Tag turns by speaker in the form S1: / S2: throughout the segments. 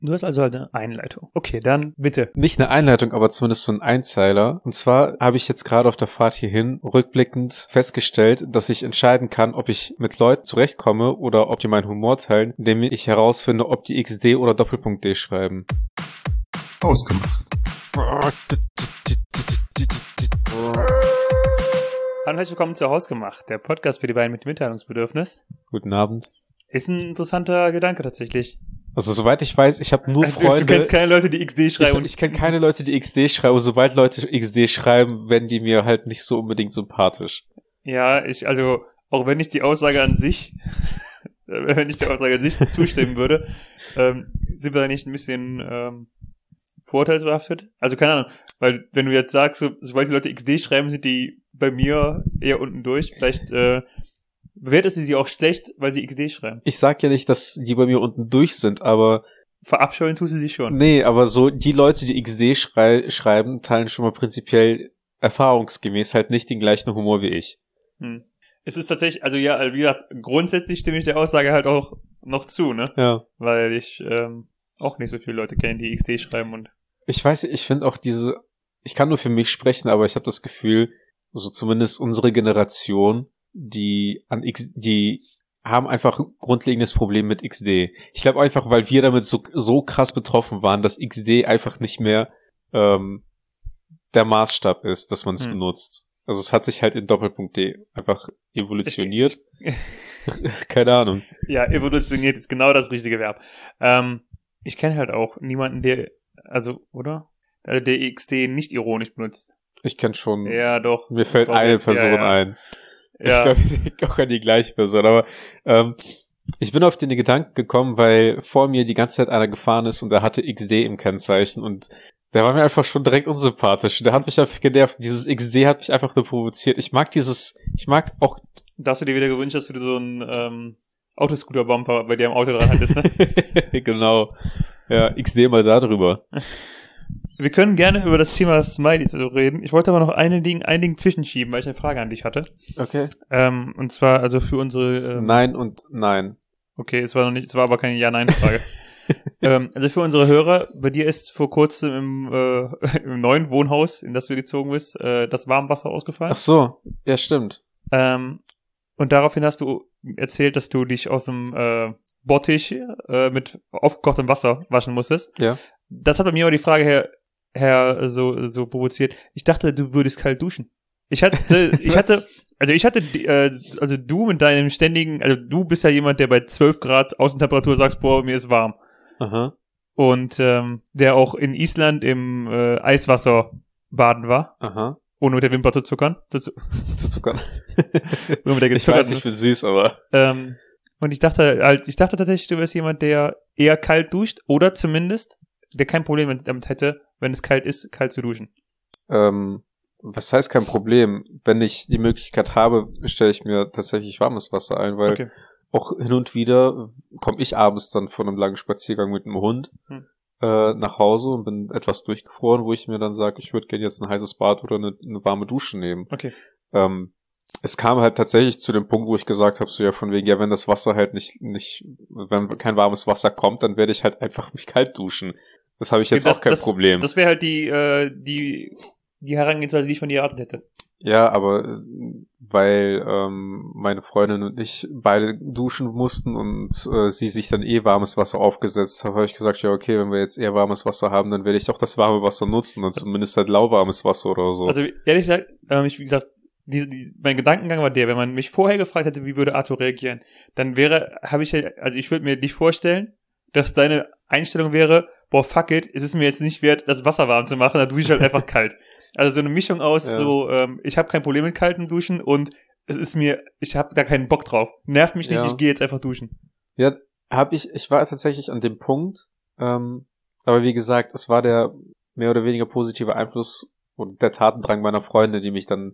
S1: Du hast also halt eine Einleitung. Okay, dann bitte.
S2: Nicht eine Einleitung, aber zumindest so ein Einzeiler. Und zwar habe ich jetzt gerade auf der Fahrt hierhin rückblickend festgestellt, dass ich entscheiden kann, ob ich mit Leuten zurechtkomme oder ob die meinen Humor teilen, indem ich herausfinde, ob die XD oder Doppelpunkt D schreiben.
S3: Ausgemacht.
S1: Hallo und herzlich willkommen zu Hausgemacht, der Podcast für die beiden mit Mitteilungsbedürfnis.
S2: Guten Abend.
S1: Ist ein interessanter Gedanke tatsächlich.
S2: Also soweit ich weiß, ich habe nur Freunde...
S1: Du kennst keine Leute, die XD schreiben.
S2: Ich kenne keine Leute, die XD schreiben. Sobald Leute XD schreiben, werden die mir halt nicht so unbedingt sympathisch.
S1: Ja, also, auch wenn ich die Aussage an sich, zustimmen würde, sind wir da nicht ein bisschen vorurteilsbehaftet? Also keine Ahnung, weil wenn du jetzt sagst, sobald die Leute XD schreiben, sind die bei mir eher unten durch. Vielleicht bewertest du sie auch schlecht, weil sie XD schreiben.
S2: Ich sag ja nicht, dass die bei mir unten durch sind, aber...
S1: Verabscheuen tust du sie schon.
S2: Nee, aber so die Leute, die XD schreiben, teilen schon mal prinzipiell erfahrungsgemäß halt nicht den gleichen Humor wie ich.
S1: Es ist tatsächlich, also ja, wie gesagt, grundsätzlich stimme ich der Aussage halt auch noch zu, ne?
S2: Ja.
S1: Weil ich auch nicht so viele Leute kenne, die XD schreiben und...
S2: Ich weiß, ich finde auch ich kann nur für mich sprechen, aber ich habe das Gefühl, so zumindest unsere Generation, die haben einfach ein grundlegendes Problem mit XD. Ich glaube einfach, weil wir damit so krass betroffen waren, dass XD einfach nicht mehr der Maßstab ist, dass man es benutzt. Also es hat sich halt in Doppelpunkt D einfach evolutioniert. Keine Ahnung.
S1: Ja, evolutioniert ist genau das richtige Verb. Ich kenne halt auch niemanden, der XD nicht ironisch benutzt.
S2: Ich kenne schon.
S1: Ja, doch.
S2: Mir fällt eine Person ein. Ja. Ich glaube auch an die gleiche Person, aber ich bin auf den Gedanken gekommen, weil vor mir die ganze Zeit einer gefahren ist und der hatte XD im Kennzeichen und der war mir einfach schon direkt unsympathisch. Der hat mich einfach genervt. Dieses XD hat mich einfach nur provoziert. Ich mag auch...
S1: Da hast du dir wieder gewünscht, dass du so einen Autoscooter-Bumper bei dir im Auto dran hattest, ne?
S2: Genau. Ja, XD mal da drüber.
S1: Wir können gerne über das Thema Smileys reden. Ich wollte aber noch ein Ding zwischenschieben, weil ich eine Frage an dich hatte.
S2: Okay.
S1: Und zwar also für unsere...
S2: Nein und nein.
S1: Okay, es war aber keine Ja-Nein-Frage. Also für unsere Hörer, bei dir ist vor kurzem im neuen Wohnhaus, in das du gezogen bist, das Warmwasser ausgefallen.
S2: Ach so, ja stimmt.
S1: Und daraufhin hast du erzählt, dass du dich aus dem Bottich mit aufgekochtem Wasser waschen musstest.
S2: Ja.
S1: Das hat bei mir aber die Frage so provoziert. Ich dachte, du würdest kalt duschen. Also du mit deinem ständigen, also du bist ja jemand, der bei 12 Grad Außentemperatur sagst, boah, mir ist warm.
S2: Aha.
S1: Und der auch in Island im Eiswasser baden war.
S2: Aha.
S1: Ohne mit der Wimper zu zuckern.
S2: Zu zuckern.
S1: Nur mit der
S2: ich weiß, ich bin süß, aber...
S1: Und ich dachte tatsächlich, du wärst jemand, der eher kalt duscht oder zumindest, der kein Problem damit hätte, wenn es kalt ist, kalt zu duschen.
S2: Was heißt kein Problem? Wenn ich die Möglichkeit habe, stelle ich mir tatsächlich warmes Wasser ein, weil auch hin und wieder komme ich abends dann von einem langen Spaziergang mit einem Hund nach Hause und bin etwas durchgefroren, wo ich mir dann sage, ich würde gerne jetzt ein heißes Bad oder eine warme Dusche nehmen.
S1: Okay.
S2: Es kam halt tatsächlich zu dem Punkt, wo ich gesagt habe, so ja von wegen, ja, wenn das Wasser halt wenn kein warmes Wasser kommt, dann werde ich halt einfach mich kalt duschen. Das habe ich jetzt auch kein Problem.
S1: Das wäre halt die Herangehensweise, die ich von dir erwartet hätte.
S2: Ja, aber weil meine Freundin und ich beide duschen mussten und sie sich dann warmes Wasser aufgesetzt hat, habe ich gesagt, ja okay, wenn wir jetzt eher warmes Wasser haben, dann werde ich auch das warme Wasser nutzen und zumindest halt lauwarmes Wasser oder so.
S1: Also ehrlich gesagt, wie gesagt, mein Gedankengang war der, wenn man mich vorher gefragt hätte, wie würde Arthur reagieren, dann ich würde mir dich vorstellen, dass deine Einstellung wäre, boah, fuck it, es ist mir jetzt nicht wert, das Wasser warm zu machen, dann dusche ich halt einfach kalt. Also so eine Mischung aus ich habe kein Problem mit kaltem Duschen und ich habe da keinen Bock drauf. Nervt mich nicht, ich gehe jetzt einfach duschen.
S2: Ja, ich war tatsächlich an dem Punkt, aber wie gesagt, es war der mehr oder weniger positive Einfluss und der Tatendrang meiner Freunde, die mich dann,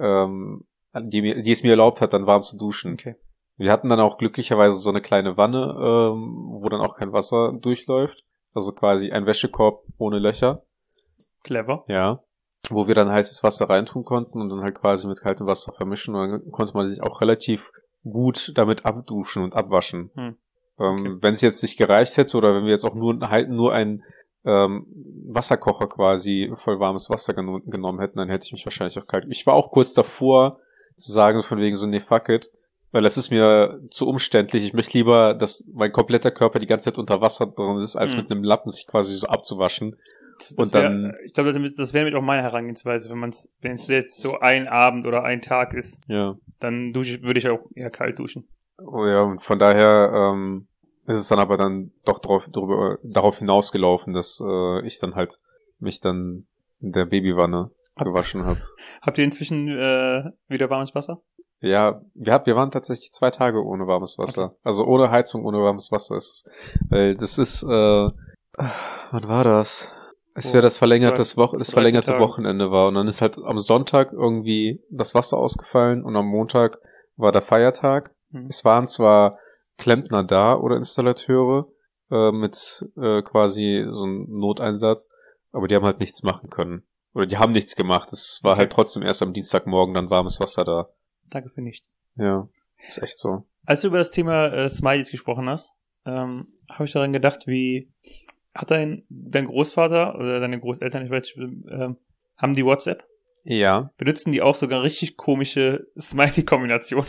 S2: die es mir erlaubt hat, dann warm zu duschen.
S1: Okay.
S2: Wir hatten dann auch glücklicherweise so eine kleine Wanne, wo dann auch kein Wasser durchläuft. Also quasi ein Wäschekorb ohne Löcher.
S1: Clever.
S2: Ja. Wo wir dann heißes Wasser reintun konnten und dann halt quasi mit kaltem Wasser vermischen. Und dann konnte man sich auch relativ gut damit abduschen und abwaschen.
S1: Okay.
S2: Wenn es jetzt nicht gereicht hätte oder wenn wir jetzt auch nur einen Wasserkocher quasi voll warmes Wasser genommen hätten, dann hätte ich mich wahrscheinlich auch kalt. Ich war auch kurz davor zu sagen, von wegen so, nee, fuck it, weil das ist mir zu umständlich. Ich möchte lieber, dass mein kompletter Körper die ganze Zeit unter Wasser drin ist, als mit einem Lappen sich quasi so abzuwaschen.
S1: Ich glaube, das wäre nämlich auch meine Herangehensweise, wenn es jetzt so ein Abend oder ein Tag ist,
S2: ja,
S1: dann würde ich auch eher kalt duschen.
S2: Oh ja, und von daher ist es dann aber dann doch darauf hinausgelaufen, dass ich dann halt mich dann in der Babywanne gewaschen habe.
S1: Habt ihr inzwischen wieder warmes Wasser?
S2: Ja, wir waren tatsächlich 2 Tage ohne warmes Wasser. Okay. Also ohne Heizung, ohne warmes Wasser ist es. Weil das ist, wann war das? Es wäre das verlängerte Wochenende war. Und dann ist halt am Sonntag irgendwie das Wasser ausgefallen und am Montag war der Feiertag. Es waren zwar Klempner da oder Installateure mit quasi so einem Noteinsatz, aber die haben halt nichts machen können. Oder die haben nichts gemacht. Es war halt trotzdem erst am Dienstagmorgen dann warmes Wasser da.
S1: Danke für nichts.
S2: Ja, ist echt so.
S1: Als du über das Thema Smileys gesprochen hast, habe ich daran gedacht, wie hat dein Großvater oder deine Großeltern, ich weiß nicht, haben die WhatsApp?
S2: Ja.
S1: Benutzen die auch sogar richtig komische Smiley-Kombinationen?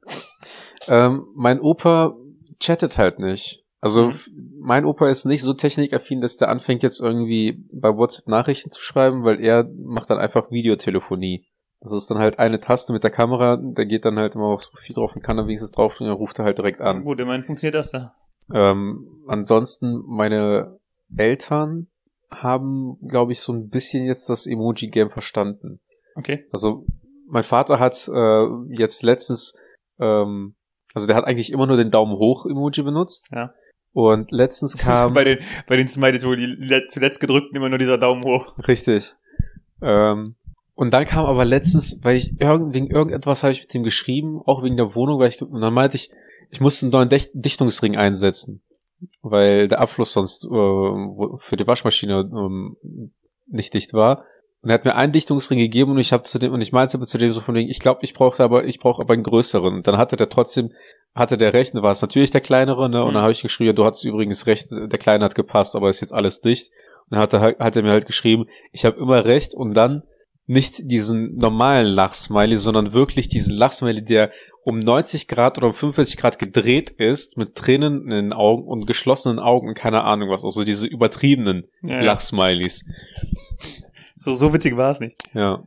S2: Mein Opa chattet halt nicht. Also mein Opa ist nicht so technikaffin, dass der anfängt jetzt irgendwie bei WhatsApp Nachrichten zu schreiben, weil er macht dann einfach Videotelefonie. Das ist dann halt eine Taste mit der Kamera, der geht dann halt immer aufs Profil drauf und kann dann wenigstens drauf und dann ruft er halt direkt an.
S1: Gut, immerhin funktioniert das da.
S2: Ansonsten meine Eltern haben, glaube ich, so ein bisschen jetzt das Emoji-Game verstanden.
S1: Okay.
S2: Also mein Vater hat jetzt letztens, also der hat eigentlich immer nur den Daumen hoch Emoji benutzt.
S1: Ja.
S2: Und letztens kam
S1: bei den Smileys, wo die zuletzt gedrückten immer nur dieser Daumen hoch.
S2: Richtig. Und dann kam aber letztens, weil ich wegen irgendetwas habe ich mit dem geschrieben, auch wegen der Wohnung, und dann meinte ich musste einen neuen Dichtungsring einsetzen, weil der Abfluss sonst für die Waschmaschine nicht dicht war. Und er hat mir einen Dichtungsring gegeben und ich meinte zu dem so von wegen, ich glaube, ich brauche aber einen größeren. Und dann hatte der recht, war es natürlich der kleinere, ne? Und dann habe ich geschrieben, ja, du hattest übrigens recht, der kleine hat gepasst, aber ist jetzt alles dicht. Und dann hat er mir halt geschrieben, ich habe immer recht und dann nicht diesen normalen Lachsmiley, sondern wirklich diesen Lachsmiley, der um 90 Grad oder um 45 Grad gedreht ist, mit Tränen in den Augen und geschlossenen Augen und keine Ahnung was, also diese übertriebenen Lachsmileys.
S1: So witzig war es nicht.
S2: Ja.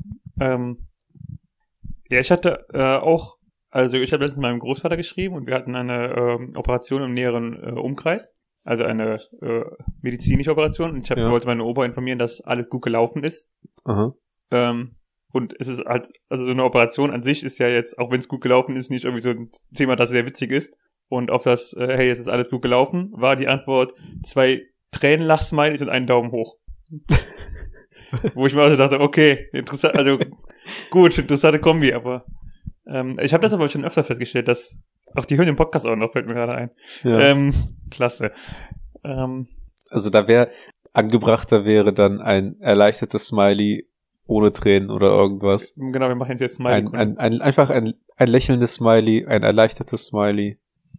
S1: Ja, ich hatte auch, also ich habe letztens meinem Großvater geschrieben und wir hatten eine Operation im näheren Umkreis, also eine medizinische Operation und ich wollte meine Opa informieren, dass alles gut gelaufen ist.
S2: Aha.
S1: Und es ist halt, also so eine Operation an sich ist ja jetzt, auch wenn es gut gelaufen ist, nicht irgendwie so ein Thema, das sehr witzig ist. Und auf das, hey, es ist alles gut gelaufen, war die Antwort 2 Tränenlach-Smileys und einen Daumen hoch. Wo ich mir also dachte, okay, interessant, also gut, interessante Kombi, aber ich habe das aber schon öfter festgestellt, dass auch die hören den Podcast auch noch, fällt mir gerade ein.
S2: Ja.
S1: Klasse.
S2: Also angebrachter wäre dann ein erleichtertes Smiley ohne Tränen oder irgendwas.
S1: Genau, wir machen jetzt Smiley.
S2: Einfach ein lächelndes Smiley, ein erleichtertes Smiley.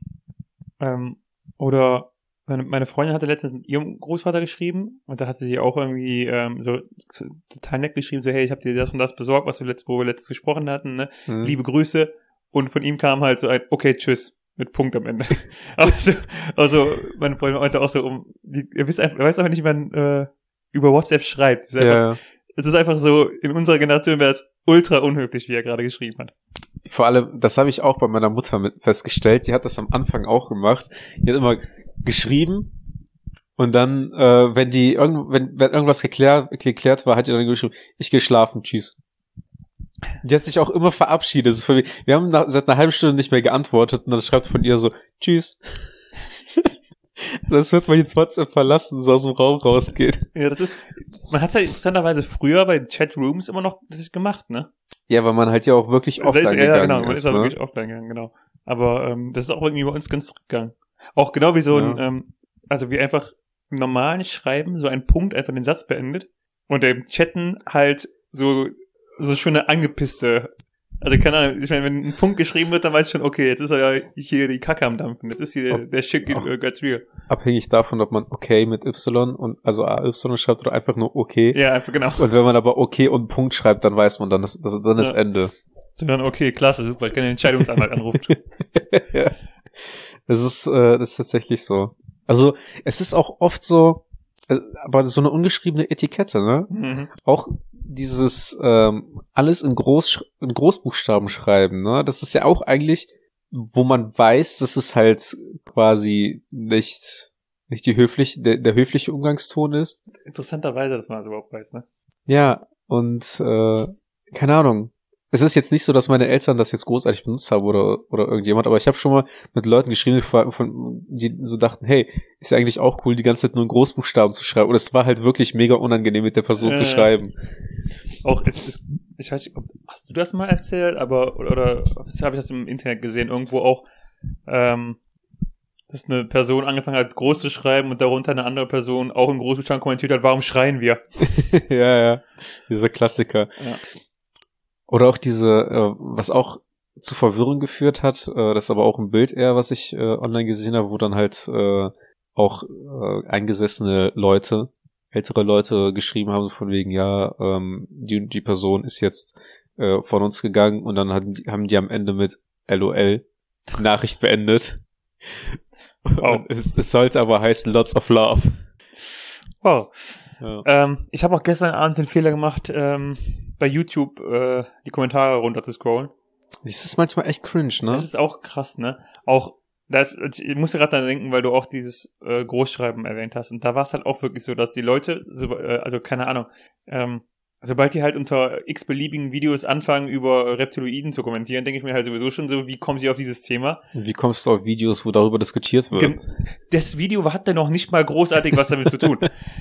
S1: Oder meine Freundin hatte letztens mit ihrem Großvater geschrieben und da hatte sie auch irgendwie so total nett geschrieben, so hey, ich habe dir das und das besorgt, wo wir letztens gesprochen hatten, ne? Liebe Grüße. Und von ihm kam halt so ein okay, tschüss, mit Punkt am Ende. also meine Freundin meinte auch so, er weiß einfach nicht, wie man über WhatsApp schreibt. Es ist einfach so, in unserer Generation wäre es ultra unhöflich, wie er gerade geschrieben hat.
S2: Vor allem, das habe ich auch bei meiner Mutter festgestellt, die hat das am Anfang auch gemacht. Die hat immer geschrieben und dann, wenn irgendwas geklärt war, hat die dann geschrieben, ich gehe schlafen, tschüss. Die hat sich auch immer verabschiedet. Wir haben seit einer halben Stunde nicht mehr geantwortet und dann schreibt von ihr so, tschüss. Das wird man jetzt WhatsApp verlassen, so aus dem Raum rausgeht.
S1: Ja, man hat es ja interessanterweise früher bei Chatrooms immer noch gemacht, ne?
S2: Ja, weil man halt ja auch wirklich offline gegangen ist. Ja, genau,
S1: man ist ja wirklich offline gegangen, genau. Aber das ist auch irgendwie bei uns ganz zurückgegangen. Auch genau wie so also wie einfach im normalen Schreiben so ein Punkt einfach den Satz beendet und im Chatten halt so schöne angepisste Also keine Ahnung, ich meine, wenn ein Punkt geschrieben wird, dann weiß ich schon, okay, jetzt ist ja hier die Kacke am Dampfen, jetzt ist hier der Shit gets real.
S2: Abhängig davon, ob man okay mit Y und also AY schreibt oder einfach nur okay.
S1: Ja, einfach genau.
S2: Und wenn man aber okay und Punkt schreibt, dann weiß man, dann ist Ende.
S1: Und dann okay, klasse, super, ich kann den Entscheidungsanwalt anrufen.
S2: Ja. Das ist tatsächlich so. Also, es ist auch oft so, aber so eine ungeschriebene Etikette, ne?
S1: Mhm.
S2: Auch dieses alles in Großbuchstaben schreiben, ne? Das ist ja auch eigentlich, wo man weiß, dass es halt quasi nicht der höfliche Umgangston ist.
S1: Interessanterweise, dass man das überhaupt weiß, ne?
S2: Ja, und keine Ahnung. Es ist jetzt nicht so, dass meine Eltern das jetzt großartig benutzt haben oder irgendjemand, aber ich habe schon mal mit Leuten geschrieben, die so dachten, hey, ist ja eigentlich auch cool, die ganze Zeit nur in Großbuchstaben zu schreiben. Und es war halt wirklich mega unangenehm, mit der Person zu schreiben.
S1: Auch, ich weiß nicht, hast du das mal erzählt, aber, oder habe ich das im Internet gesehen, irgendwo auch, dass eine Person angefangen hat, groß zu schreiben und darunter eine andere Person auch in Großbuchstaben kommentiert hat, warum schreien wir?
S2: Ja, dieser Klassiker.
S1: Ja.
S2: Oder auch was auch zu Verwirrung geführt hat, das ist aber auch ein Bild eher, was ich online gesehen habe, wo dann halt auch eingesessene Leute, ältere Leute geschrieben haben, von wegen, ja, die Person ist jetzt von uns gegangen und dann haben die am Ende mit LOL Nachricht beendet.
S1: Wow.
S2: Es sollte aber heißen Lots of Love.
S1: Wow.
S2: Ja.
S1: Ich habe auch gestern Abend den Fehler gemacht, bei YouTube die Kommentare runter zu scrollen.
S2: Das ist manchmal echt cringe, ne?
S1: Das ist auch krass, ne? Auch, ich musste gerade daran denken, weil du auch dieses Großschreiben erwähnt hast. Und da war es halt auch wirklich so, dass die Leute, also keine Ahnung, sobald die halt unter x-beliebigen Videos anfangen, über Reptiloiden zu kommentieren, denke ich mir halt sowieso schon so, wie kommen sie auf dieses Thema?
S2: Wie kommst du auf Videos, wo darüber diskutiert wird?
S1: Das Video hat ja noch nicht mal großartig was damit zu tun.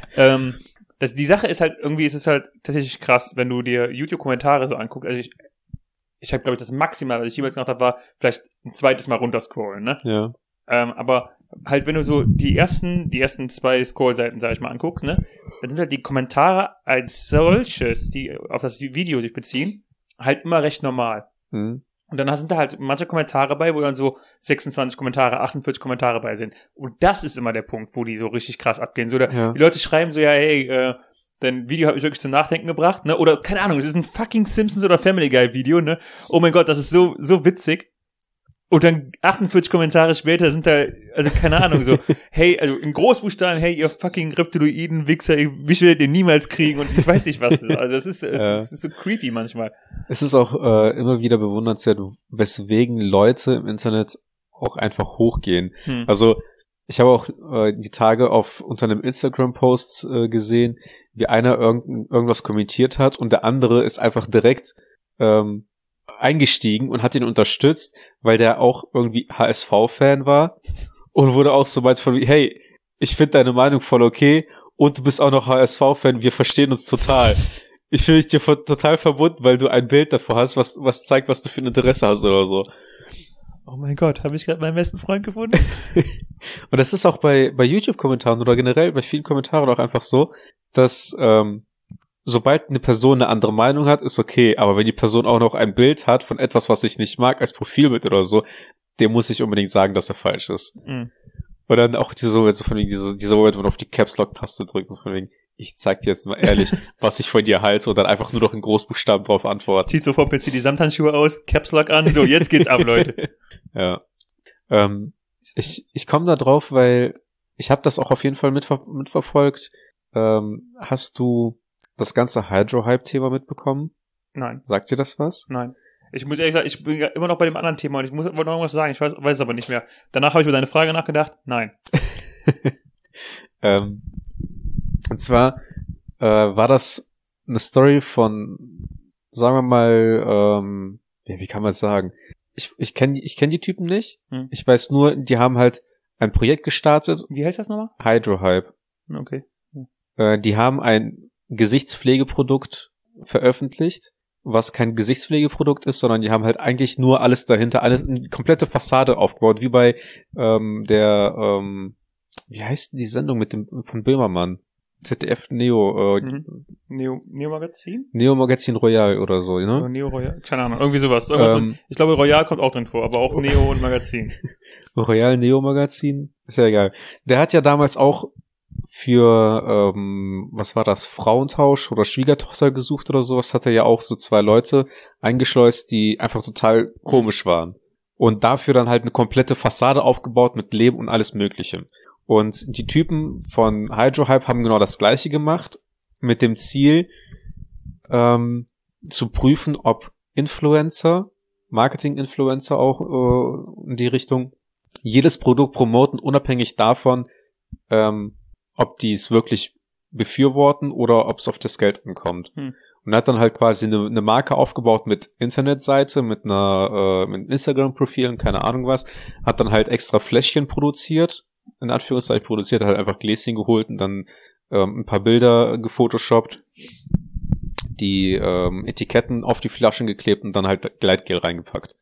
S1: Die Sache ist halt, irgendwie ist es halt tatsächlich krass, wenn du dir YouTube-Kommentare so anguckst. Also ich habe, glaube ich, das Maximal, was ich jemals gemacht habe, war vielleicht ein zweites Mal runterscrollen, ne?
S2: Ja.
S1: Aber halt, wenn du so die ersten 2 Scrollseiten, sag ich mal, anguckst, ne, dann sind halt die Kommentare als solches, die auf das Video sich beziehen, halt immer recht normal.
S2: Mhm.
S1: Und dann sind da halt manche Kommentare bei, wo dann so 26 Kommentare, 48 Kommentare bei sind. Und das ist immer der Punkt, wo die so richtig krass abgehen. So, die Leute schreiben so, ja, hey, dein Video hat mich wirklich zum Nachdenken gebracht, ne? Oder, keine Ahnung, es ist ein fucking Simpsons oder Family Guy Video, ne? Oh mein Gott, das ist so witzig. Und dann 48 Kommentare später sind da, also keine Ahnung, so, hey, also in Großbuchstaben, hey, ihr fucking Reptiloiden, Wichser, ich will den niemals kriegen und ich weiß nicht was. Also es ist so creepy manchmal. Es
S2: ist auch immer wieder bewundernswert, weswegen Leute im Internet auch einfach hochgehen. Also ich habe auch die Tage unter einem Instagram-Post gesehen, wie einer irgendwas kommentiert hat und der andere ist einfach direkt eingestiegen und hat ihn unterstützt, weil der auch irgendwie HSV-Fan war und wurde auch so weit von, hey, ich finde deine Meinung voll okay und du bist auch noch HSV-Fan, wir verstehen uns total. Ich fühle mich dir total verbunden, weil du ein Bild davor hast, was zeigt, was du für ein Interesse hast oder so.
S1: Oh mein Gott, habe ich gerade meinen besten Freund gefunden?
S2: Und das ist auch bei YouTube-Kommentaren oder generell bei vielen Kommentaren auch einfach so, dass sobald eine Person eine andere Meinung hat, ist okay, aber wenn die Person auch noch ein Bild hat von etwas, was ich nicht mag, als Profilbild oder so, dem muss ich unbedingt sagen, dass er falsch ist. Mhm. Und dann auch dieser Moment, wo man auf die Caps-Lock-Taste drückt, so von wegen, ich zeig dir jetzt mal ehrlich, was ich von dir halte und dann einfach nur noch in Großbuchstaben drauf antworten.
S1: Zieht so vom PC die Samthandschuhe aus, Caps-Lock an, so, jetzt geht's ab, Leute.
S2: Ja. Ich komme da drauf, weil ich habe das auch auf jeden Fall mitverfolgt. Hast du das ganze Hydro-Hype-Thema mitbekommen?
S1: Nein.
S2: Sagt dir das was?
S1: Nein. Ich muss ehrlich sagen, ich bin ja immer noch bei dem anderen Thema und ich wollte noch irgendwas sagen, ich weiß es aber nicht mehr. Danach habe ich über deine Frage nachgedacht. Nein.
S2: Und zwar war das eine Story von, sagen wir mal, wie kann man es sagen? Ich kenn die Typen nicht. Ich weiß nur, die haben halt ein Projekt gestartet.
S1: Wie heißt das nochmal?
S2: Hydro-Hype.
S1: Okay.
S2: Die haben ein Gesichtspflegeprodukt veröffentlicht, was kein Gesichtspflegeprodukt ist, sondern die haben halt eigentlich nur alles dahinter, eine komplette Fassade aufgebaut, wie bei wie heißt die Sendung von Böhmermann? ZDF Neo,
S1: Neo Magazin?
S2: Neo Magazin Royal oder so, ne?
S1: So, Neo Royal, keine Ahnung, irgendwie sowas. Ich glaube, Royal kommt auch drin vor, aber auch Neo und Magazin.
S2: Royal Neo Magazin, ist ja egal. Der hat ja damals auch für, was war das, Frauentausch oder Schwiegertochter gesucht oder sowas, hat er ja auch so 2 Leute eingeschleust, die einfach total komisch waren. Und dafür dann halt eine komplette Fassade aufgebaut mit Leben und alles Mögliche. Und die Typen von Hydrohype haben genau das Gleiche gemacht, mit dem Ziel, zu prüfen, ob Influencer, Marketing-Influencer auch in die Richtung, jedes Produkt promoten, unabhängig davon, ob die es wirklich befürworten oder ob es auf das Geld ankommt. Und hat dann halt quasi eine Marke aufgebaut mit Internetseite, mit mit Instagram-Profil und keine Ahnung was, hat dann halt extra Fläschchen produziert, in Anführungszeichen produziert, halt einfach Gläschen geholt und dann ein paar Bilder gefotoshoppt, die Etiketten auf die Flaschen geklebt und dann halt Gleitgel reingepackt.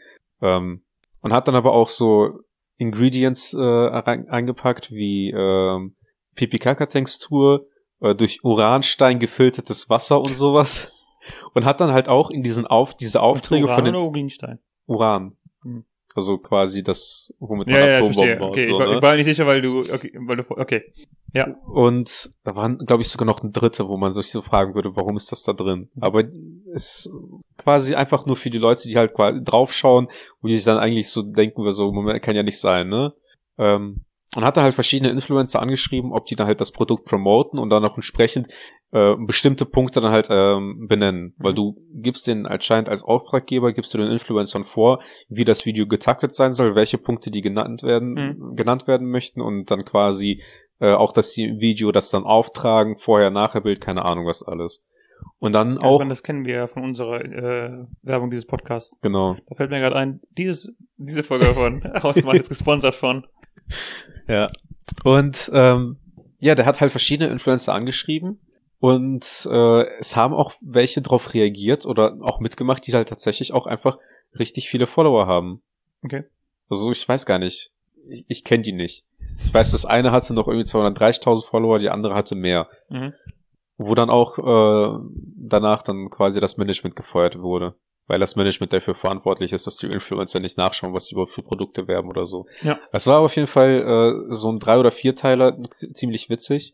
S2: Und hat dann aber auch so Ingredients eingepackt wie Pipi-Kaka-Textur, durch Uranstein gefiltertes Wasser und sowas. Und hat dann halt auch in diese Aufträge
S1: Uran
S2: von den
S1: oder Urinstein?
S2: Uran. Also quasi das, womit man
S1: Ja,
S2: Atombomben baut.
S1: okay,
S2: So,
S1: ich war nicht sicher, okay. Ja.
S2: Und da waren, glaube ich, sogar noch ein dritte, wo man sich so fragen würde, warum ist das da drin? Aber es ist quasi einfach nur für die Leute, die halt quasi draufschauen, wo die sich dann eigentlich so denken, so, Moment, kann ja nicht sein, ne? Und hat da halt verschiedene Influencer angeschrieben, ob die dann halt das Produkt promoten und dann auch entsprechend bestimmte Punkte dann halt benennen. Weil du gibst den anscheinend als Auftraggeber, gibst du den Influencern vor, wie das Video getaktet sein soll, welche Punkte die genannt werden möchten und dann quasi auch das Video, das dann auftragen, vorher, nachher Bild, keine Ahnung was alles. Und dann auch... Ich meine,
S1: das kennen wir ja von unserer Werbung dieses Podcasts.
S2: Genau.
S1: Da fällt mir gerade ein, diese Folge von Hausgemacht ist gesponsert von...
S2: Ja. Und der hat halt verschiedene Influencer angeschrieben und es haben auch welche drauf reagiert oder auch mitgemacht, die halt tatsächlich auch einfach richtig viele Follower haben.
S1: Okay.
S2: Also ich weiß gar nicht. Ich kenne die nicht. Ich weiß, das eine hatte noch irgendwie 230.000 Follower, die andere hatte mehr. Wo dann auch danach dann quasi das Management gefeuert wurde. Weil das Management dafür verantwortlich ist, dass die Influencer nicht nachschauen, was sie überhaupt für Produkte werben oder so.
S1: Ja.
S2: Das war auf jeden Fall so ein 3- oder 4-Teiler, ziemlich witzig,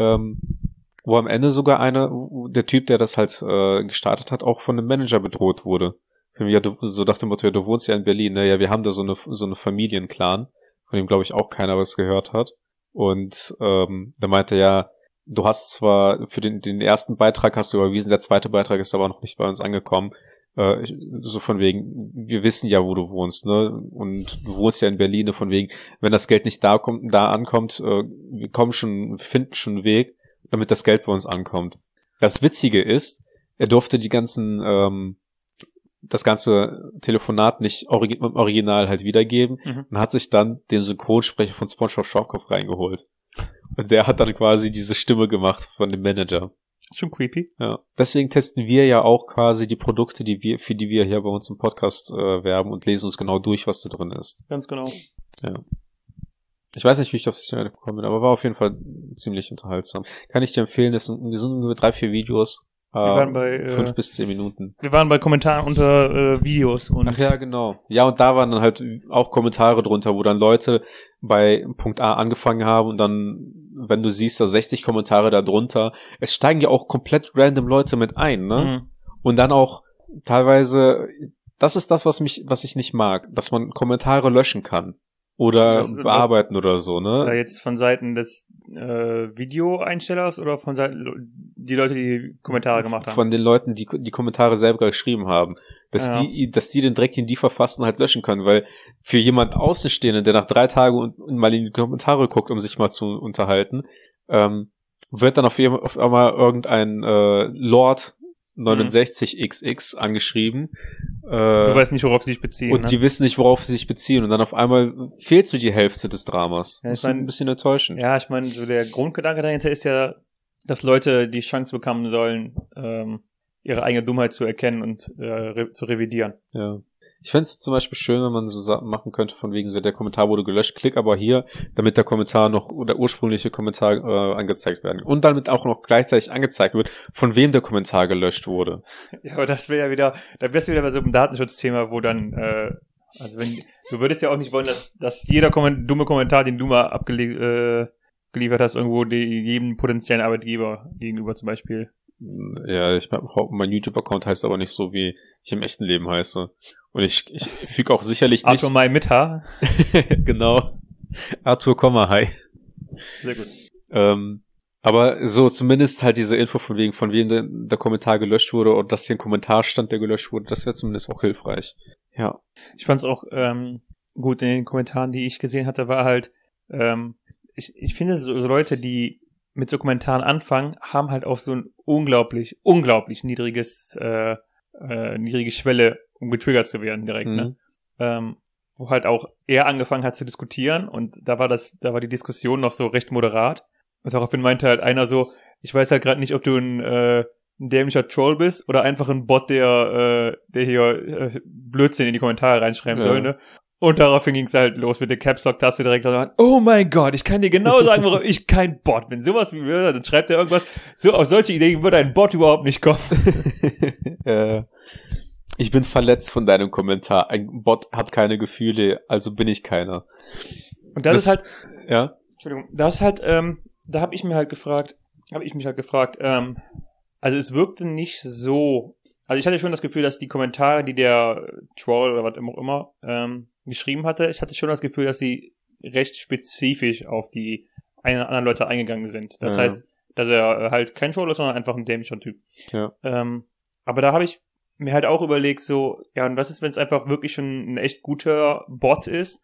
S2: wo am Ende sogar der Typ, der das halt gestartet hat, auch von einem Manager bedroht wurde. Ja, so nach dem Motto, ja, du wohnst ja in Berlin, ne? Ja, wir haben da so eine Familienclan, von dem glaube ich auch keiner was gehört hat. Und da meinte er, ja, du hast zwar für den ersten Beitrag hast du überwiesen, der zweite Beitrag ist aber noch nicht bei uns angekommen. So von wegen, wir wissen ja, wo du wohnst, ne? Und du wohnst ja in Berlin, von wegen, wenn das Geld nicht da ankommt, wir finden schon einen Weg, damit das Geld bei uns ankommt. Das Witzige ist, er durfte das ganze Telefonat nicht im Original halt wiedergeben und hat sich dann den Synchronsprecher von SpongeBob Schwammkopf reingeholt. Und der hat dann quasi diese Stimme gemacht von dem Manager.
S1: Schon creepy.
S2: Ja. Deswegen testen wir ja auch quasi die Produkte, für die wir hier bei uns im Podcast werben und lesen uns genau durch, was da drin ist.
S1: Ganz genau.
S2: Ja. Ich weiß nicht, wie ich auf das Thema gekommen bin, aber war auf jeden Fall ziemlich unterhaltsam. Kann ich dir empfehlen, wir sind nur 3-4 Videos.
S1: Wir waren bei
S2: 5 bis 10 Minuten.
S1: Wir waren bei Kommentaren unter Videos.
S2: Ach ja, genau. Ja, und da waren dann halt auch Kommentare drunter, wo dann Leute bei Punkt A angefangen haben und dann, wenn du siehst, da 60 Kommentare da drunter, es steigen ja auch komplett random Leute mit ein, ne? Und dann auch teilweise, das ist das, was ich nicht mag, dass man Kommentare löschen kann. Oder bearbeiten oder so, ne?
S1: Jetzt von Seiten des Videoeinstellers oder von Seiten die Leute, die Kommentare gemacht haben?
S2: Von den Leuten, die Kommentare selber geschrieben haben. Dass die den Dreck, den die verfassen, halt löschen können. Weil für jemand Außenstehenden, der nach 3 Tagen und mal in die Kommentare guckt, um sich mal zu unterhalten, wird dann auf einmal irgendein Lord 69XX angeschrieben.
S1: Du weißt nicht, worauf sie sich beziehen.
S2: Und die wissen nicht, worauf sie sich beziehen. Und dann auf einmal fehlt so die Hälfte des Dramas. Ja, das ist ein bisschen enttäuschend.
S1: Ja, ich meine, so der Grundgedanke dahinter ist ja, dass Leute die Chance bekommen sollen, ihre eigene Dummheit zu erkennen und zu revidieren.
S2: Ja. Ich fände es zum Beispiel schön, wenn man so machen könnte, von wegen so, der Kommentar wurde gelöscht, klick aber hier, damit der Kommentar noch, oder ursprüngliche Kommentar angezeigt werden. Und damit auch noch gleichzeitig angezeigt wird, von wem der Kommentar gelöscht wurde.
S1: Ja, aber das wäre ja wieder, da wärst du wieder bei so einem Datenschutzthema, wo dann, also wenn, du würdest ja auch nicht wollen, dass jeder dumme Kommentar, den du mal geliefert hast, irgendwo jedem potenziellen Arbeitgeber gegenüber zum Beispiel.
S2: Ja, mein YouTube-Account heißt aber nicht so, wie ich im echten Leben heiße. Und ich füge auch sicherlich nicht...
S1: Arthur Mai mit H.
S2: Genau. Arthur, hi.
S1: Sehr gut.
S2: Aber so zumindest halt diese Info von wem der Kommentar gelöscht wurde und dass hier ein Kommentar stand, der gelöscht wurde, das wäre zumindest auch hilfreich. Ja.
S1: Ich fand es auch gut in den Kommentaren, die ich gesehen hatte, war halt, ich finde so Leute, die mit so Kommentaren anfangen, haben halt auch so ein unglaublich niedrige Schwelle, um getriggert zu werden direkt, ne? Wo halt auch er angefangen hat zu diskutieren und da war die Diskussion noch so recht moderat. Und daraufhin meinte halt einer so, ich weiß halt gerade nicht, ob du ein dämlicher Troll bist oder einfach ein Bot, der hier Blödsinn in die Kommentare reinschreiben soll, ne? Und daraufhin ging es halt los mit der Caps-Lock-Taste direkt. Oh mein Gott, ich kann dir genau sagen, warum ich kein Bot bin. Sowas wie mir, dann schreibt er irgendwas. So, auf solche Ideen würde ein Bot überhaupt nicht kommen.
S2: Ich bin verletzt von deinem Kommentar. Ein Bot hat keine Gefühle, also bin ich keiner.
S1: Und das ist halt,
S2: ja.
S1: Entschuldigung, das ist halt, da habe ich mich halt gefragt, also es wirkte nicht so, also ich hatte schon das Gefühl, dass die Kommentare, die der Troll oder was immer geschrieben hatte, ich hatte schon das Gefühl, dass sie recht spezifisch auf die anderen Leute eingegangen sind. Das heißt, dass er halt kein Troll ist, sondern einfach ein dämlicher Typ.
S2: Ja.
S1: Aber da habe ich mir halt auch überlegt, so, ja, und was ist, wenn es einfach wirklich schon ein echt guter Bot ist?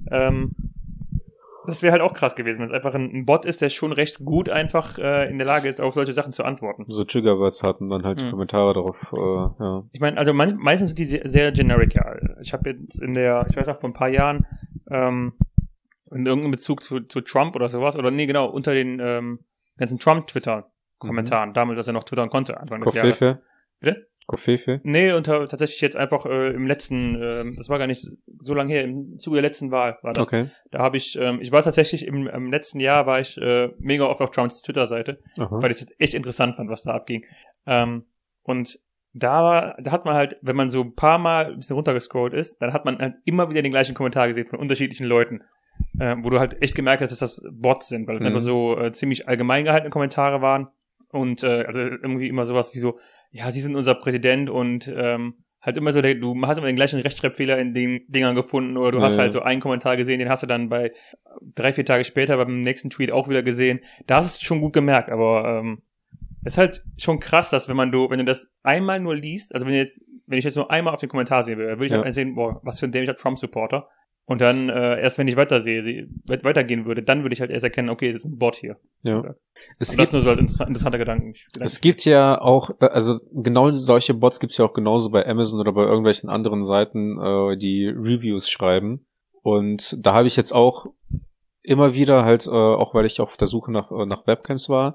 S1: Das wäre halt auch krass gewesen, wenn es einfach ein Bot ist, der schon recht gut einfach in der Lage ist, auf solche Sachen zu antworten.
S2: So Triggerwords hatten dann halt die Kommentare darauf, ja.
S1: Ich meine, also meistens sind die sehr generic, ja. Ich habe jetzt ich weiß auch vor ein paar Jahren, in irgendeinem Bezug zu Trump oder sowas, oder nee, genau, unter den ganzen Trump-Twitter-Kommentaren, damals, dass er noch twittern konnte, Anfang des Jahres. Bitte?
S2: Koffefe?
S1: Nee, tatsächlich jetzt einfach im letzten, das war gar nicht so lange her, im Zuge der letzten Wahl war das.
S2: Okay.
S1: Da habe ich war tatsächlich im letzten Jahr war ich mega oft auf Trumps Twitter-Seite, weil ich es echt interessant fand, was da abging. Und da hat man halt, wenn man so ein paar Mal ein bisschen runtergescrollt ist, dann hat man halt immer wieder den gleichen Kommentar gesehen von unterschiedlichen Leuten, wo du halt echt gemerkt hast, dass das Bots sind, weil das einfach so ziemlich allgemein gehaltene Kommentare waren und also irgendwie immer sowas wie so, ja, sie sind unser Präsident und halt immer so, du hast immer den gleichen Rechtschreibfehler in den Dingern gefunden oder du hast halt so einen Kommentar gesehen, den hast du dann bei 3-4 Tage später beim nächsten Tweet auch wieder gesehen. Da hast du es schon gut gemerkt, aber es ist halt schon krass, dass wenn du das einmal nur liest, also wenn ich jetzt nur einmal auf den Kommentar sehen würde ich halt sehen, boah, was für ein dämlicher Trump-Supporter. Und dann erst, wenn ich weitergehen würde, dann würde ich halt erst erkennen, okay, es ist ein Bot hier.
S2: Ja.
S1: Das nur so als interessanter Gedanken.
S2: Es gibt ja auch, also genau solche Bots gibt's ja auch genauso bei Amazon oder bei irgendwelchen anderen Seiten, die Reviews schreiben. Und da habe ich jetzt auch immer wieder halt, auch weil ich auf der Suche nach Webcams war,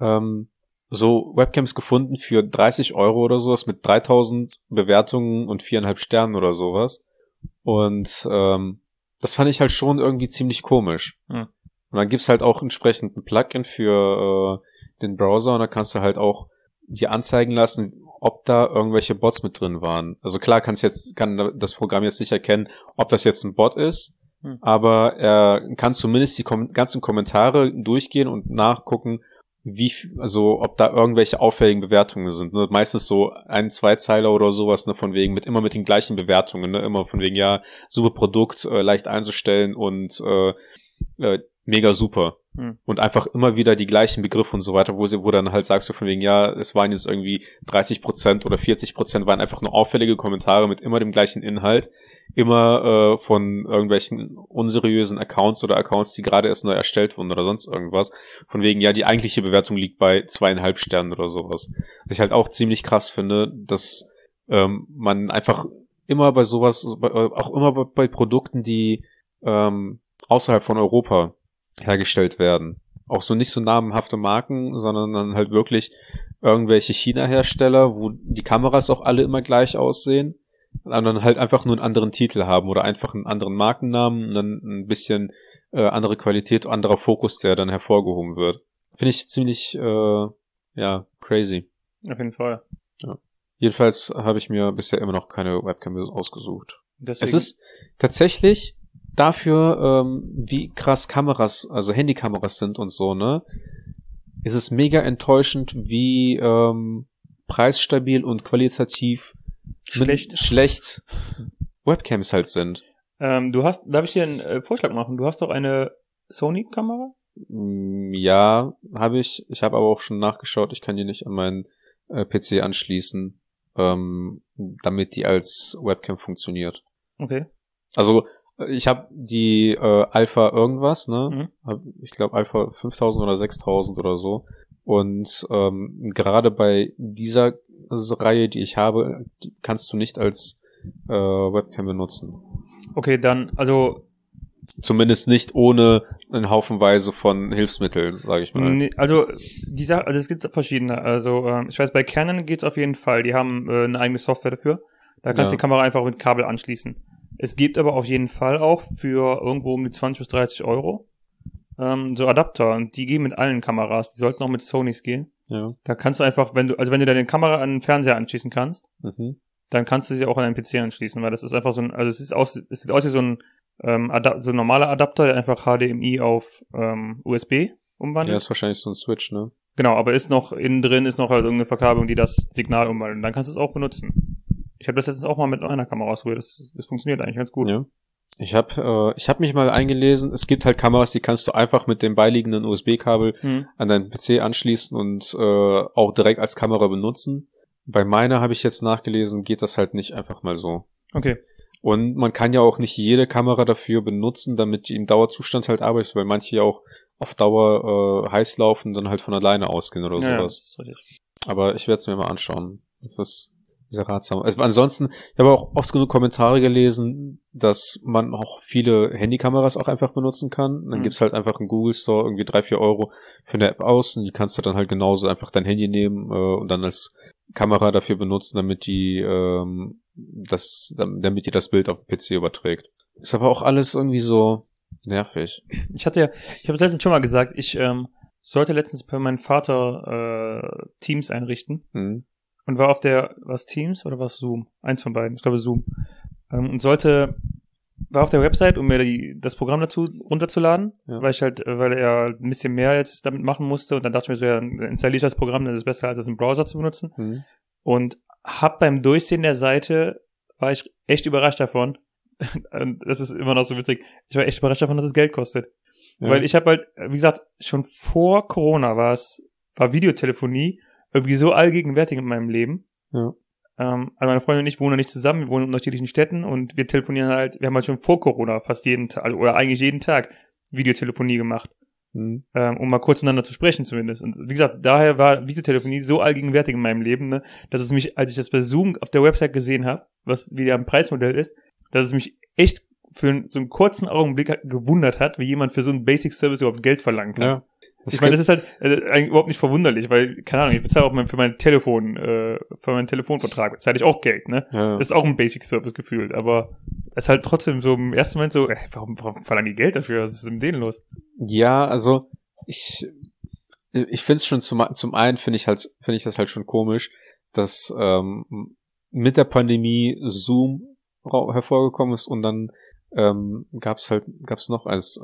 S2: so Webcams gefunden für 30 € oder sowas mit 3000 Bewertungen und 4,5 Sternen oder sowas. Und das fand ich halt schon irgendwie ziemlich komisch. Und dann gibt's halt auch entsprechend ein Plugin für den Browser und da kannst du halt auch dir anzeigen lassen, ob da irgendwelche Bots mit drin waren. Also klar kann das Programm jetzt nicht erkennen, ob das jetzt ein Bot ist, aber er kann zumindest die ganzen Kommentare durchgehen und nachgucken, ob da irgendwelche auffälligen Bewertungen sind, ne? Meistens so 1-2 Zeiler oder sowas, ne, von wegen immer mit den gleichen Bewertungen, ne, immer von wegen, ja, super Produkt, leicht einzustellen und mega super. Und einfach immer wieder die gleichen Begriffe und so weiter, wo dann halt sagst du von wegen, ja, es waren jetzt irgendwie 30% oder 40% waren einfach nur auffällige Kommentare mit immer dem gleichen Inhalt, immer von irgendwelchen unseriösen Accounts oder Accounts, die gerade erst neu erstellt wurden oder sonst irgendwas. Von wegen, ja, die eigentliche Bewertung liegt bei 2,5 Sternen oder sowas. Was ich halt auch ziemlich krass finde, dass man einfach immer bei sowas, auch immer bei Produkten, die außerhalb von Europa hergestellt werden. Auch so nicht so namenhafte Marken, sondern dann halt wirklich irgendwelche China-Hersteller, wo die Kameras auch alle immer gleich aussehen, und dann halt einfach nur einen anderen Titel haben oder einfach einen anderen Markennamen und dann ein bisschen andere Qualität, anderer Fokus, der dann hervorgehoben wird. Finde ich ziemlich, crazy.
S1: Auf jeden Fall.
S2: Ja. Jedenfalls habe ich mir bisher immer noch keine Webcam ausgesucht.
S1: Deswegen,
S2: Es ist tatsächlich dafür, wie krass Kameras, also Handykameras sind und so, ne, ist es mega enttäuschend, wie preisstabil und qualitativ schlecht Webcams halt sind.
S1: darf ich dir einen Vorschlag machen? Du hast doch eine Sony-Kamera?
S2: Ja, habe ich. Ich habe aber auch schon nachgeschaut. Ich kann die nicht an meinen PC anschließen, damit die als Webcam funktioniert.
S1: Okay.
S2: Also ich habe die Alpha irgendwas, ne? Ich glaube Alpha 5000 oder 6000 oder so. Und gerade bei dieser Reihe, die ich habe, die kannst du nicht als Webcam benutzen.
S1: Okay, dann, also
S2: Zumindest nicht ohne einen Haufenweise von Hilfsmitteln, sage ich mal.
S1: nee, also es gibt verschiedene. Also ich weiß, bei Canon geht's auf jeden Fall. Die haben eine eigene Software dafür. Da kannst du die Kamera einfach mit Kabel anschließen. Es gibt aber auf jeden Fall auch für irgendwo um die 20 bis 30 Euro so Adapter. Und die gehen mit allen Kameras. Die sollten auch mit Sonys gehen.
S2: Ja.
S1: Da kannst du einfach, wenn du deine Kamera an den Fernseher anschließen kannst, dann kannst du sie auch an deinen PC anschließen, weil das ist einfach so ein, also es sieht aus wie so ein so ein normaler Adapter, der einfach HDMI auf USB umwandelt.
S2: Ja, ist wahrscheinlich so ein Switch, ne?
S1: Genau, aber innen drin ist noch halt irgendeine Verkabelung, die das Signal umwandelt. Und dann kannst du es auch benutzen. Ich habe das letztens auch mal mit einer Kamera ausprobiert. Das funktioniert eigentlich ganz gut.
S2: Ja. Ich hab mich mal eingelesen, es gibt halt Kameras, die kannst du einfach mit dem beiliegenden USB-Kabel an deinen PC anschließen und auch direkt als Kamera benutzen. Bei meiner habe ich jetzt nachgelesen, geht das halt nicht einfach mal so.
S1: Okay.
S2: Und man kann ja auch nicht jede Kamera dafür benutzen, damit die im Dauerzustand halt arbeitet, weil manche ja auch auf Dauer heiß laufen und dann halt von alleine ausgehen oder sowas.
S1: Ja, das ist richtig.
S2: Aber ich werde es mir mal anschauen. Das ist sehr ratsam. Also ansonsten, ich habe auch oft genug Kommentare gelesen, dass man auch viele Handykameras auch einfach benutzen kann. Dann gibt's halt einfach einen Google Store, irgendwie 3-4 Euro für eine App aus und die kannst du dann halt genauso einfach dein Handy nehmen und dann als Kamera dafür benutzen, damit die damit ihr das Bild auf den PC überträgt. Ist aber auch alles irgendwie so nervig.
S1: Ich habe letztens schon mal gesagt, ich sollte letztens bei meinem Vater Teams einrichten und war auf was Teams oder was Zoom? Eins von beiden, ich glaube Zoom. Und war auf der Website, um mir das Programm dazu runterzuladen, weil er ein bisschen mehr jetzt damit machen musste und dann dachte ich mir so, ja, installiere ich das Programm, dann ist es besser, als es im Browser zu benutzen. Und beim Durchsehen der Seite war ich echt überrascht davon. Das ist immer noch so witzig. Ich war echt überrascht davon, dass es Geld kostet. Ja. Weil ich habe halt, wie gesagt, schon vor Corona war Videotelefonie irgendwie so allgegenwärtig in meinem Leben.
S2: Ja.
S1: Also meine Freundin und ich wohnen nicht zusammen, wir wohnen in unterschiedlichen Städten und wir telefonieren halt, wir haben halt schon vor Corona fast jeden Tag, oder eigentlich jeden Tag Videotelefonie gemacht. Um mal kurz miteinander zu sprechen zumindest. Und wie gesagt, daher war Videotelefonie so allgegenwärtig in meinem Leben, ne, dass es mich, als ich das bei Zoom auf der Website gesehen habe, was wieder ein Preismodell ist, dass es mich echt für so einen kurzen Augenblick gewundert hat, wie jemand für so einen Basic Service überhaupt Geld verlangen kann. Ja. Ich meine, das ist halt eigentlich überhaupt nicht verwunderlich, weil, keine Ahnung, ich bezahle auch für meinen Telefonvertrag bezahle ich auch Geld, ne? Ja. Das ist auch ein Basic Service gefühlt, aber es ist halt trotzdem so im ersten Moment so, warum verlangen die Geld dafür? Was ist denn mit denen los?
S2: Ja, also ich finde es schon zum einen finde ich das halt schon komisch, dass mit der Pandemie Zoom hervorgekommen ist und dann gab's noch als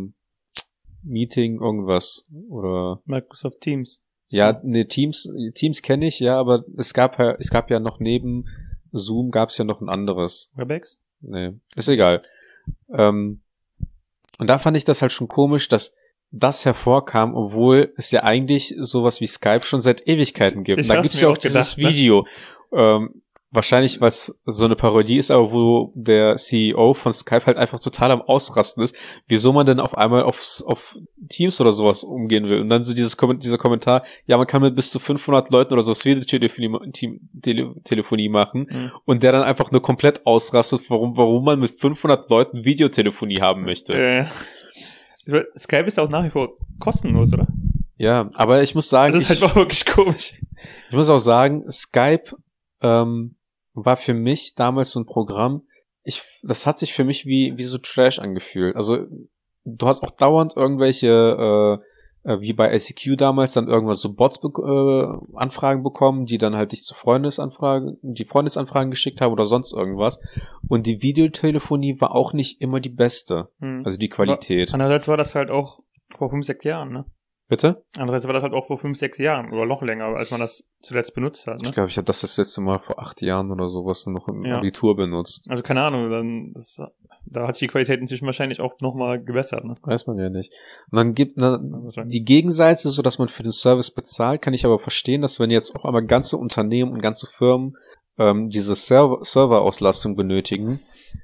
S2: Meeting irgendwas oder
S1: Microsoft Teams.
S2: Ja, ne, Teams kenne ich, ja, aber es gab ja noch neben Zoom gab's ja noch ein anderes.
S1: Webex?
S2: Nee, ist egal. Und da fand ich das halt schon komisch, dass das hervorkam, obwohl es ja eigentlich sowas wie Skype schon seit Ewigkeiten gibt. Und da gibt's ja auch dieses Video. Wahrscheinlich, was so eine Parodie ist, aber wo der CEO von Skype halt einfach total am Ausrasten ist, wieso man denn auf einmal auf Teams oder sowas umgehen will. Und dann so dieser Kommentar, ja, man kann mit bis zu 500 Leuten oder sowas Videotelefonie machen und der dann einfach nur komplett ausrastet, warum man mit 500 Leuten Videotelefonie haben möchte.
S1: Skype ist auch nach wie vor kostenlos, oder?
S2: Ja, aber ich muss sagen...
S1: Das ist halt auch wirklich komisch.
S2: Ich muss auch sagen, Skype war für mich damals so ein Programm, das hat sich für mich wie so Trash angefühlt. Also du hast auch dauernd irgendwelche, wie bei ICQ damals, dann irgendwas so Anfragen bekommen, die dann halt dich zu Freundesanfragen geschickt haben oder sonst irgendwas. Und die Videotelefonie war auch nicht immer die beste. Also die Qualität.
S1: Aber andererseits war das halt auch vor 5, 6 Jahren, ne?
S2: Bitte?
S1: Andererseits war das halt auch vor 5, 6 Jahren oder noch länger, als man das zuletzt benutzt hat, ne?
S2: Ich glaube, ich habe das letzte Mal vor 8 Jahren oder sowas noch im Abitur benutzt.
S1: Also keine Ahnung, da hat sich die Qualität inzwischen wahrscheinlich auch nochmal gebessert, ne?
S2: Weiß man ja nicht. Und dann gibt die Gegenseite, so dass man für den Service bezahlt, kann ich aber verstehen, dass wenn jetzt auch einmal ganze Unternehmen und ganze Firmen diese Serverauslastung benötigen,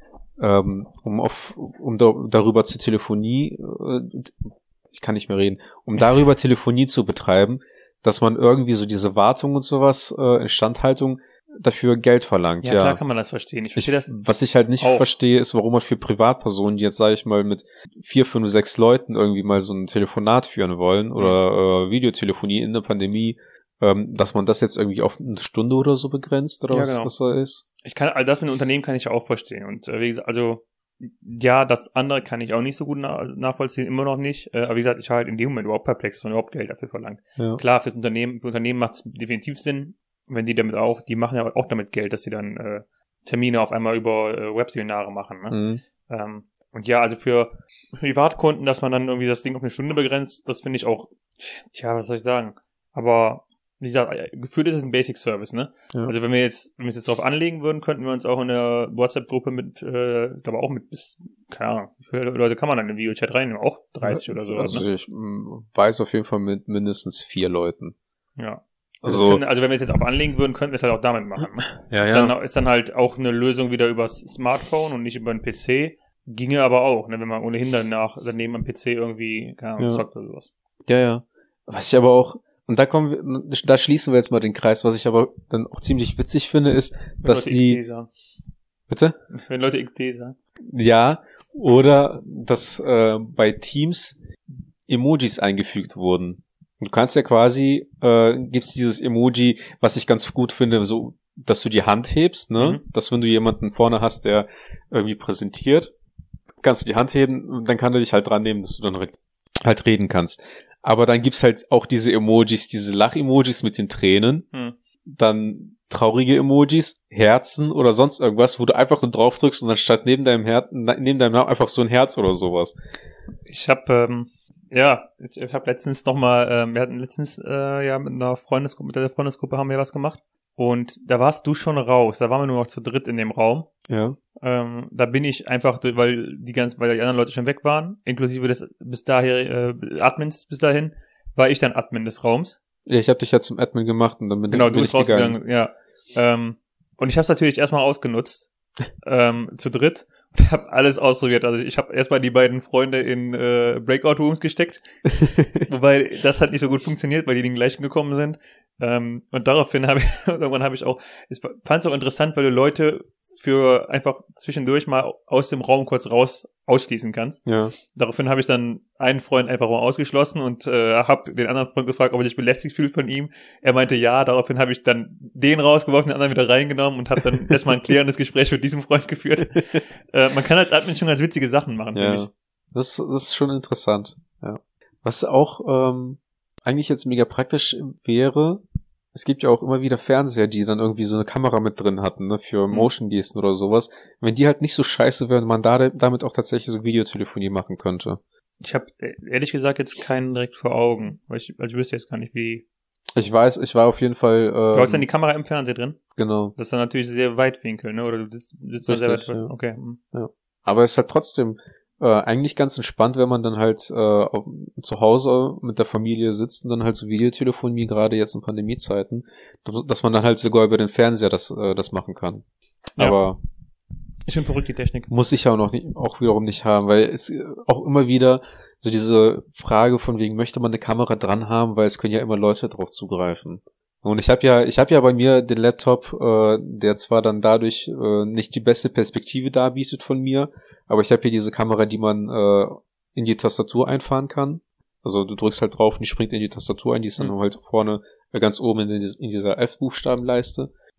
S2: darüber zu darüber Telefonie zu betreiben, dass man irgendwie so diese Wartung und sowas, Instandhaltung dafür Geld verlangt.
S1: Ja, klar kann man das verstehen. Ich verstehe das.
S2: Was ich halt nicht verstehe, ist, warum man für Privatpersonen, die jetzt, sage ich mal, mit 4, 5, 6 Leuten irgendwie mal so ein Telefonat führen wollen oder Videotelefonie in der Pandemie, dass man das jetzt irgendwie auf eine Stunde oder so begrenzt oder was da ist.
S1: Also das mit dem Unternehmen kann ich auch verstehen. Und wie gesagt, also ja, das andere kann ich auch nicht so gut nachvollziehen, immer noch nicht. Aber wie gesagt, ich war halt in dem Moment überhaupt perplex, dass man überhaupt Geld dafür verlangt. Ja. Klar, für Unternehmen macht es definitiv Sinn, wenn die damit die machen ja auch damit Geld, dass sie dann Termine auf einmal über Webseminare machen. Ne? Und ja, also für Privatkunden, dass man dann irgendwie das Ding auf eine Stunde begrenzt, das finde ich auch, was soll ich sagen? Aber wie gesagt, gefühlt ist es ein Basic-Service, ne? Ja. Also wenn wir es jetzt drauf anlegen würden, könnten wir uns auch in der WhatsApp-Gruppe glaube auch mit bis, keine Ahnung, wie viele Leute kann man dann in den Videochat reinnehmen? Auch 30 oder so.
S2: Also
S1: ne?
S2: Ich weiß auf jeden Fall mit mindestens 4 Leuten.
S1: Ja. Also wenn wir es jetzt auch anlegen würden, könnten wir es halt auch damit machen. Ne?
S2: Ja,
S1: ist dann halt auch eine Lösung wieder übers Smartphone und nicht über den PC. Ginge aber auch, ne, wenn man ohnehin daneben am PC irgendwie, keine Ahnung, zockt oder sowas.
S2: Ja. Was ich aber auch, und da schließen wir jetzt mal den Kreis, was ich aber dann auch ziemlich witzig finde, ist, dass Bitte?
S1: Wenn Leute XD sagen.
S2: Ja, oder dass bei Teams Emojis eingefügt wurden. Du kannst ja quasi, gibt's dieses Emoji, was ich ganz gut finde, so, dass du die Hand hebst, ne? Dass wenn du jemanden vorne hast, der irgendwie präsentiert, kannst du die Hand heben und dann kann er dich halt dran nehmen, dass du dann halt reden kannst. Aber dann gibt's halt auch diese Emojis, diese Lach-Emojis mit den Tränen, dann traurige Emojis, Herzen oder sonst irgendwas, wo du einfach so drauf drückst und dann statt neben deinem Namen einfach so ein Herz oder sowas.
S1: Ich habe letztens nochmal, wir hatten letztens mit einer Freundesgruppe haben wir was gemacht und da warst du schon raus, da waren wir nur noch zu dritt in dem Raum.
S2: Ja.
S1: Da bin ich einfach, weil die anderen Leute schon weg waren, inklusive des Admins bis dahin, war ich dann Admin des Raums.
S2: Ja, ich habe dich ja zum Admin gemacht und dann bin
S1: du bist rausgegangen, ja. Und ich habe es natürlich erstmal ausgenutzt, zu dritt und habe alles ausprobiert. Also ich habe erstmal die beiden Freunde in Breakout-Rooms gesteckt, wobei das hat nicht so gut funktioniert, weil die den gleichen gekommen sind. Und daraufhin fand ich es auch interessant, weil du Leute für einfach zwischendurch mal aus dem Raum kurz raus ausschließen kannst.
S2: Ja.
S1: Daraufhin habe ich dann einen Freund einfach mal ausgeschlossen und habe den anderen Freund gefragt, ob er sich belästigt fühlt von ihm. Er meinte ja, daraufhin habe ich dann den rausgeworfen, den anderen wieder reingenommen und habe dann erstmal ein klärendes Gespräch mit diesem Freund geführt. Man kann als Admin schon ganz witzige Sachen machen, finde ich.
S2: Das ist schon interessant. Ja. Was auch eigentlich jetzt mega praktisch wäre, es gibt ja auch immer wieder Fernseher, die dann irgendwie so eine Kamera mit drin hatten, ne, für Motion-Gesten oder sowas. Wenn die halt nicht so scheiße wären, man damit auch tatsächlich so Videotelefonie machen könnte.
S1: Ich habe ehrlich gesagt jetzt keinen direkt vor Augen, weil ich wüsste jetzt gar nicht, wie.
S2: Ich war auf jeden Fall.
S1: Du hast dann die Kamera im Fernseher drin?
S2: Genau.
S1: Das ist dann natürlich sehr Weitwinkel, ne? Oder du sitzt da sehr weit. Ja. Okay.
S2: Ja. Aber es ist halt trotzdem eigentlich ganz entspannt, wenn man dann halt zu Hause mit der Familie sitzt und dann halt so Videotelefonie, gerade jetzt in Pandemiezeiten, dass man dann halt sogar über den Fernseher das machen kann. Ja. Aber
S1: ist schon verrückt, die Technik.
S2: Muss ich auch wiederum nicht haben, weil es auch immer wieder so diese Frage von wegen, möchte man eine Kamera dran haben, weil es können ja immer Leute drauf zugreifen. Und ich habe ja bei mir den Laptop, der zwar dann dadurch nicht die beste Perspektive darbietet von mir, aber ich habe hier diese Kamera, die man in die Tastatur einfahren kann. Also du drückst halt drauf und die springt in die Tastatur ein, die ist dann halt vorne ganz oben in dieser F-Buchstabenleiste.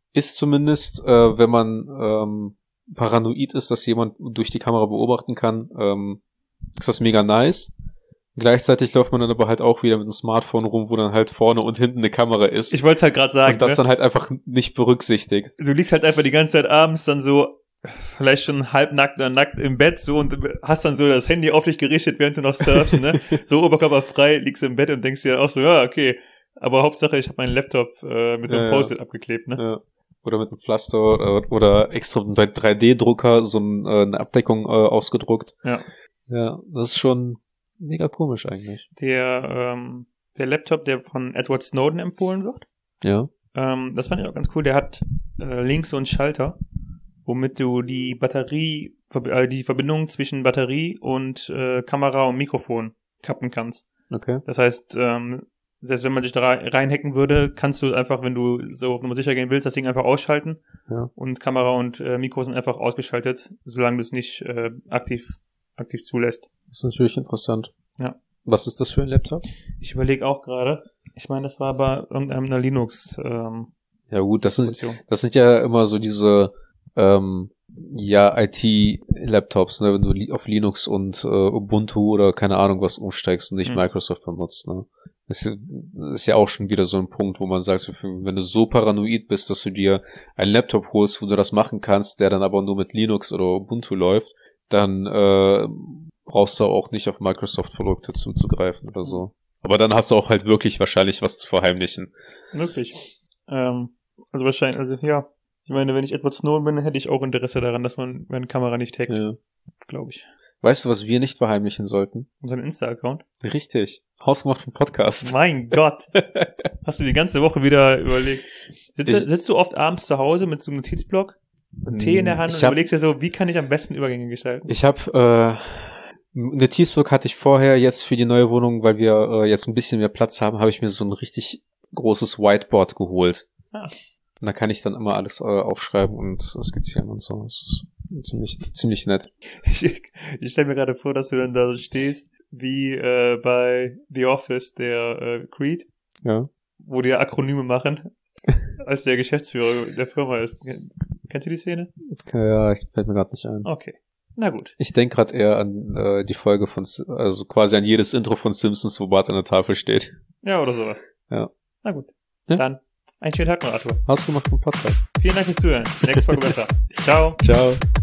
S2: ist zumindest, wenn man paranoid ist, dass jemand durch die Kamera beobachten kann, ist das mega nice. Gleichzeitig läuft man dann aber halt auch wieder mit dem Smartphone rum, wo dann halt vorne und hinten eine Kamera ist.
S1: Ich wollte es halt gerade sagen.
S2: Und das dann halt einfach nicht berücksichtigt.
S1: Du liegst halt einfach die ganze Zeit abends dann so, vielleicht schon halbnackt oder nackt im Bett so und hast dann so das Handy auf dich gerichtet, während du noch surfst, ne? So oberkörperfrei liegst im Bett und denkst dir auch so, ja, okay. Aber Hauptsache, ich habe meinen Laptop mit so einem Post-it abgeklebt, ne?
S2: Ja. Oder mit einem Pflaster oder extra mit einem 3D-Drucker so eine Abdeckung ausgedruckt.
S1: Ja.
S2: Ja, das ist schon mega komisch eigentlich.
S1: Der Laptop, der von Edward Snowden empfohlen wird.
S2: Ja.
S1: Das fand ich auch ganz cool. Der hat links so einen Schalter, womit du die die Verbindung zwischen Batterie und Kamera und Mikrofon kappen kannst.
S2: Okay.
S1: Das heißt, selbst wenn man dich da reinhacken würde, kannst du einfach, wenn du so auf Nummer sicher gehen willst, das Ding einfach ausschalten.
S2: Ja.
S1: Und Kamera und Mikro sind einfach ausgeschaltet, solange du es nicht aktiv zulässt.
S2: Das ist natürlich interessant.
S1: Ja.
S2: Was ist das für ein Laptop?
S1: Ich überlege auch gerade. Ich meine, das war bei irgendeiner Linux.
S2: Ja gut, das sind ja immer so diese IT-Laptops, ne, wenn du auf Linux und Ubuntu oder keine Ahnung was umsteigst und nicht Microsoft benutzt, ne. Das ist ja auch schon wieder so ein Punkt, wo man sagt, wenn du so paranoid bist, dass du dir einen Laptop holst, wo du das machen kannst, der dann aber nur mit Linux oder Ubuntu läuft, dann brauchst du auch nicht auf Microsoft-Produkte zuzugreifen oder so. Aber dann hast du auch halt wirklich wahrscheinlich was zu verheimlichen.
S1: Möglich. Also wahrscheinlich, also ja. Ich meine, wenn ich Edward Snowden bin, hätte ich auch Interesse daran, dass man meine Kamera nicht hackt. Ja. Glaube ich.
S2: Weißt du, was wir nicht verheimlichen sollten?
S1: Unseren Insta-Account?
S2: Richtig. Hausgemachten Podcast.
S1: Mein Gott. Hast du die ganze Woche wieder überlegt. Sitzt du oft abends zu Hause mit so einem Notizblock, Tee in der Hand und überlegst dir so, wie kann ich am besten Übergänge gestalten?
S2: Ich habe Notizblock hatte ich vorher, jetzt für die neue Wohnung, weil wir jetzt ein bisschen mehr Platz haben, habe ich mir so ein richtig großes Whiteboard geholt. Ah. Und da kann ich dann immer alles aufschreiben und skizzieren und so. Das ist ziemlich nett.
S1: Ich stelle mir gerade vor, dass du dann da so stehst, wie bei The Office, der Creed.
S2: Ja.
S1: Wo die Akronyme machen, als der Geschäftsführer der Firma ist. Kennst du die Szene?
S2: Ja, ich fällt mir gerade nicht ein.
S1: Okay. Na gut.
S2: Ich denke gerade eher an die Folge also quasi an jedes Intro von Simpsons, wo Bart an der Tafel steht.
S1: Ja, oder sowas.
S2: Ja.
S1: Na gut. Ja? Dann einen schönen Tag noch, Arthur.
S2: Hausgemachten Podcast.
S1: Vielen Dank fürs Zuhören. Nächste Folge besser. Ciao.
S2: Ciao.